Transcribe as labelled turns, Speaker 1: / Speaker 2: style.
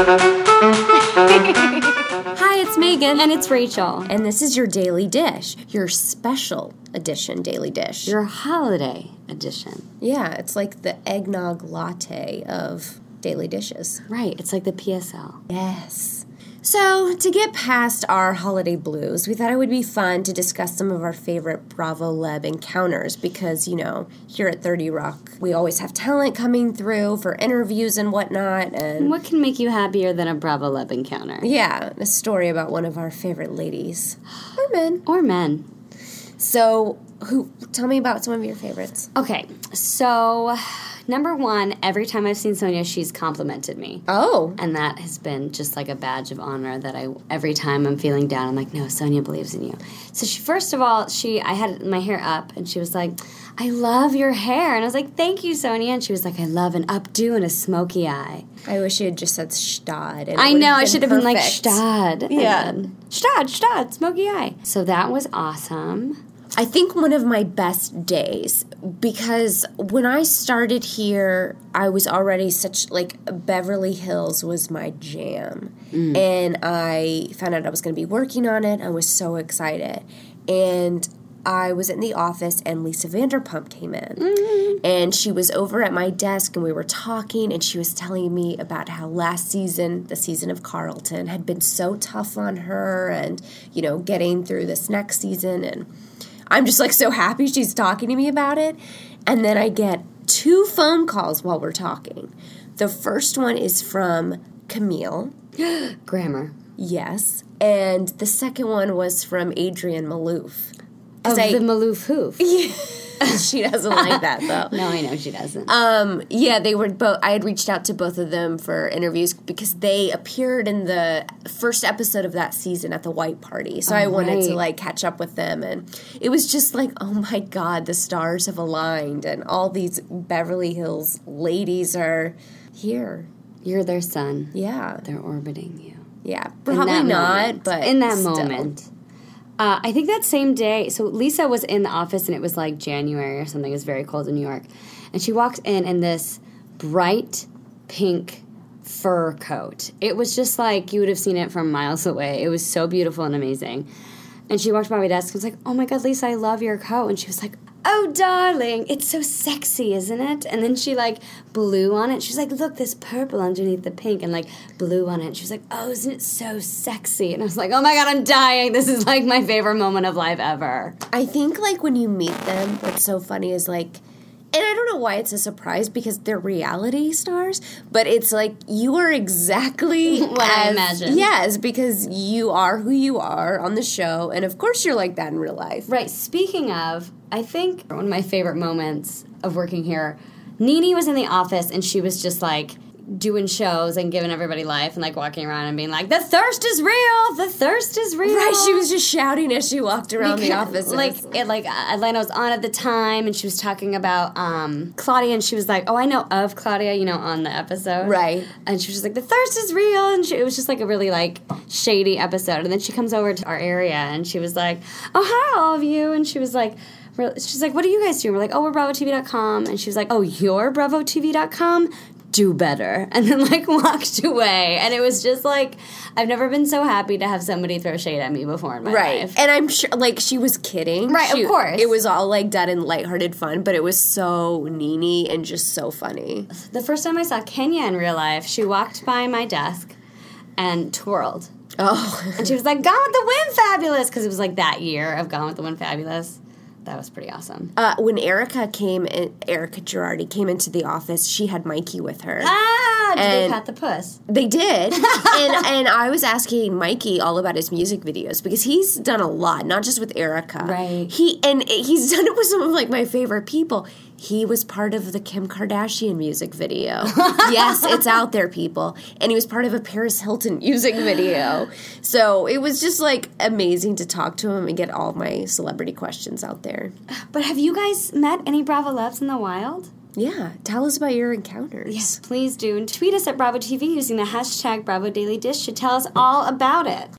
Speaker 1: Hi, it's Megan.
Speaker 2: And it's Rachel.
Speaker 1: And this is your Daily Dish, your special edition Daily Dish.
Speaker 2: Your holiday edition.
Speaker 1: Yeah, it's like the eggnog latte of Daily Dishes.
Speaker 2: Right, it's like the PSL.
Speaker 1: Yes. So, to get past our holiday blues, we thought it would be fun to discuss some of our favorite Bravo Leb encounters because, you know, here at 30 Rock, we always have talent coming through for interviews and whatnot. And
Speaker 2: what can make you happier than a Bravo Leb encounter?
Speaker 1: Yeah, a story about one of our favorite ladies. Or men.
Speaker 2: Or men.
Speaker 1: So, tell me about some of your favorites.
Speaker 2: Okay, so number one, every time I've seen Sonia, she's complimented me.
Speaker 1: Oh.
Speaker 2: And that has been just like a badge of honor that every time I'm feeling down, I'm like, no, Sonia believes in you. So first of all, I had my hair up, and she was like, I love your hair. And I was like, thank you, Sonia. And she was like, I love an updo and a smoky eye.
Speaker 1: I wish you had just said Stad.
Speaker 2: I know, I should have been like, Stad.
Speaker 1: Yeah.
Speaker 2: Stad, smoky eye. So that was awesome.
Speaker 1: I think one of my best days, because when I started here, I was already Beverly Hills was my jam. And I found out I was going to be working on it. I was so excited. And I was in the office, and Lisa Vanderpump came in. And she was over at my desk, and we were talking, and she was telling me about how last season, the season of Carlton, had been so tough on her and, you know, getting through this next season. And I'm just, so happy she's talking to me about it. And then I get 2 phone calls while we're talking. The first one is from Camille.
Speaker 2: Grammar.
Speaker 1: Yes. And the second one was from Adrienne Maloof.
Speaker 2: Of the Maloof Hoof.
Speaker 1: Yeah. She doesn't like that, though.
Speaker 2: No, I know she doesn't.
Speaker 1: Yeah, they were both. I had reached out to both of them for interviews because they appeared in the first episode of that season at the White Party. So I wanted to catch up with them, and it was just oh my God, the stars have aligned, and all these Beverly Hills ladies are here.
Speaker 2: You're their son.
Speaker 1: Yeah,
Speaker 2: they're orbiting you.
Speaker 1: Yeah, probably not, but
Speaker 2: in that
Speaker 1: still.
Speaker 2: moment. I think that same day, so Lisa was in the office, and it was January or something. It was very cold in New York. And she walked in this bright pink fur coat. It was just you would have seen it from miles away. It was so beautiful and amazing. And she walked by my desk and was like, oh my God, Lisa, I love your coat. And she was like, oh, darling, it's so sexy, isn't it? And then she, blew on it. She was like, look, this purple underneath the pink, and, blew on it. She was like, oh, isn't it so sexy? And I was like, oh, my God, I'm dying. This is, my favorite moment of life ever.
Speaker 1: I think, when you meet them, what's so funny is, and I don't know why it's a surprise because they're reality stars, but it's you are exactly
Speaker 2: what I imagine.
Speaker 1: Yes, because you are who you are on the show, and of course you're like that in real life.
Speaker 2: Right. Speaking of, I think one of my favorite moments of working here, Nene was in the office, and she was just doing shows and giving everybody life and walking around and being the thirst is real, the thirst is real.
Speaker 1: Right, she was just shouting as she walked around the office.
Speaker 2: Atlanta was on at the time, and she was talking about Claudia, and she was like, oh, I know of Claudia, on the episode.
Speaker 1: Right.
Speaker 2: And she was just the thirst is real, and it was just a really shady episode. And then she comes over to our area, and she was like, oh, hi all of you, and she was like, what are you guys doing? We're like, oh, we're BravoTV.com. And she was like, oh, you're BravoTV.com? Do better. And then walked away. And it was just I've never been so happy to have somebody throw shade at me before in my life.
Speaker 1: And I'm sure she was kidding.
Speaker 2: Right, of course.
Speaker 1: It was all done in lighthearted fun, but it was so Nene and just so funny.
Speaker 2: The first time I saw Kenya in real life, she walked by my desk and twirled.
Speaker 1: Oh.
Speaker 2: And she was like, Gone with the Wind Fabulous, because it was that year of Gone with the Wind Fabulous. That was pretty awesome.
Speaker 1: When Erica Girardi came into the office, she had Mikey with her.
Speaker 2: Did they pat the puss?
Speaker 1: They did. and I was asking Mikey all about his music videos because he's done a lot, not just with Erica.
Speaker 2: Right.
Speaker 1: He's done it with some of my favorite people. He was part of the Kim Kardashian music video. Yes, it's out there, people. And he was part of a Paris Hilton music video. So it was just amazing to talk to him and get all of my celebrity questions out there.
Speaker 2: But have you guys met any Bravo Lebs in the wild?
Speaker 1: Yeah, tell us about your encounters.
Speaker 2: Yes, please do. And tweet us at Bravo TV using the hashtag Bravo Daily Dish to tell us all about it.